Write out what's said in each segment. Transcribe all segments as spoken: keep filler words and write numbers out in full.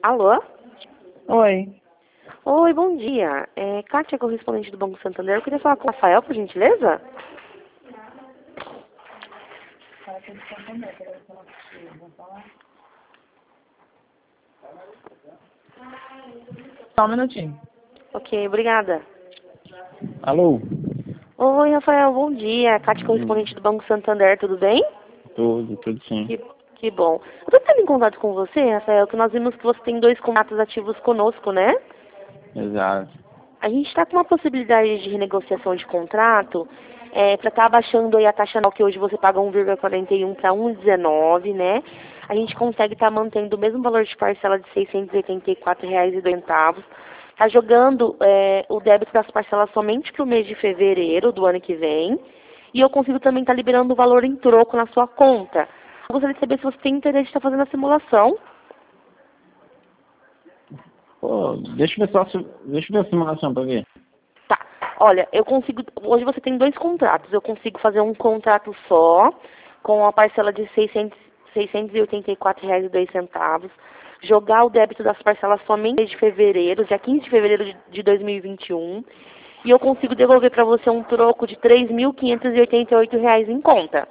Alô? Oi. Oi, bom dia. É Kátia, correspondente do Banco Santander. Eu queria falar com o Rafael, por gentileza. Só um minutinho. Ok, obrigada. Alô? Oi, Rafael, bom dia. Kátia, correspondente do Banco Santander, tudo bem? Tudo, tudo sim. Que, que bom. Eu tô tendo em contato com você, Rafael, que nós vimos que você tem dois contratos ativos conosco, né? Exato. A gente está com uma possibilidade de renegociação de contrato é, para estar abaixando aí a taxa anual, que hoje você paga um vírgula quarenta e um para um vírgula dezenove, né? A gente consegue estar mantendo o mesmo valor de parcela de seiscentos e oitenta e quatro reais e dois centavos. Está jogando é, o débito das parcelas somente para o mês de fevereiro do ano que vem. E eu consigo também estar liberando o valor em troco na sua conta. Eu gostaria de saber se você tem interesse de estar fazendo a simulação. Pô, deixa eu ver só, se- deixa eu ver a simulação pra ver. Tá. Olha, eu consigo. Hoje você tem dois contratos. Eu consigo fazer um contrato só, com a parcela de seiscentos, seiscentos e oitenta e quatro reais e dois centavos. Jogar o débito das parcelas somente de fevereiro, dia quinze de fevereiro de de dois mil e vinte e um. E eu consigo devolver para você um troco de três mil quinhentos e oitenta e oito reais em conta.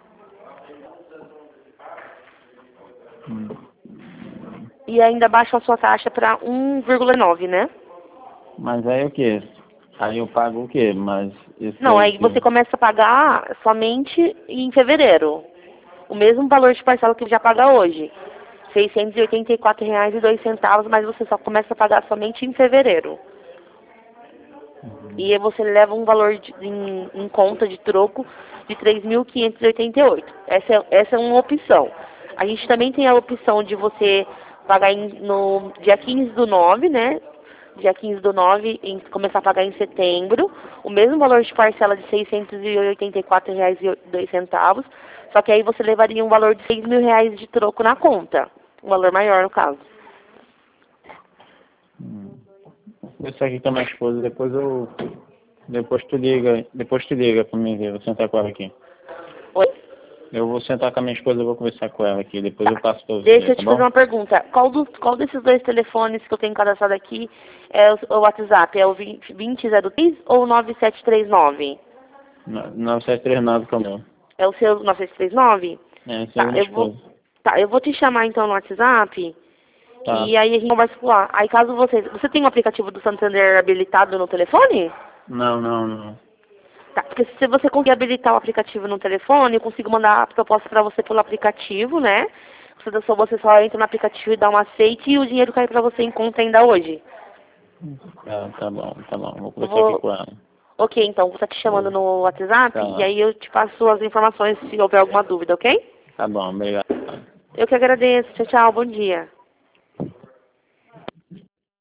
Hum. E ainda baixa a sua taxa para um vírgula nove, né? Mas aí o quê? Aí eu pago o quê? Mas isso Não, aí aí que... você começa a pagar somente em fevereiro. O mesmo valor de parcela que já paga hoje. seiscentos e oitenta e quatro reais e dois centavos, mas você só começa a pagar somente em fevereiro. Uhum. E aí você leva um valor de, em, em conta de troco de três mil quinhentos e oitenta e oito. Essa é, essa é uma opção. A gente também tem a opção de você pagar em, no dia quinze do nove, né? Dia quinze do nove, em começar a pagar em setembro, o mesmo valor de parcela de seiscentos e oitenta e quatro reais e dois centavos, só que aí você levaria um valor de seis mil reais de troco na conta, um valor maior no caso. Hum. Isso aqui com a minha esposa, depois eu... Depois tu liga, depois tu liga pra mim ver, eu vou sentar com ela aqui. Oi? Eu vou sentar com a minha esposa, eu vou conversar com ela aqui, depois Tá. eu passo pra Deixa você, eu tá te fazer bom? uma pergunta. Qual, dos, qual desses dois telefones que eu tenho cadastrado aqui é o, o WhatsApp? É o vinte zero três ou o nove sete três nove? No- nove sete três nove que é o meu. É o seu nove sete três nove? É, esse é Tá, da minha eu vou, esposa. tá, eu vou te chamar então no WhatsApp Tá. e aí a gente conversa por lá. Aí caso você... Você tem o aplicativo do Santander habilitado no telefone? Não, não, não. Tá, porque se você conseguir habilitar o aplicativo no telefone, eu consigo mandar a proposta para você pelo aplicativo, né? Você só, você só entra no aplicativo e dá um aceite e o dinheiro cai para você em conta ainda hoje. Tá, tá bom, tá bom. Vou Eu conversar aqui vou... com ela. Ok, então, vou estar te chamando no WhatsApp e Tá, aí eu te passo as informações se houver alguma dúvida, ok? tá bom, obrigado. Eu que agradeço. Tchau, tchau. Bom dia.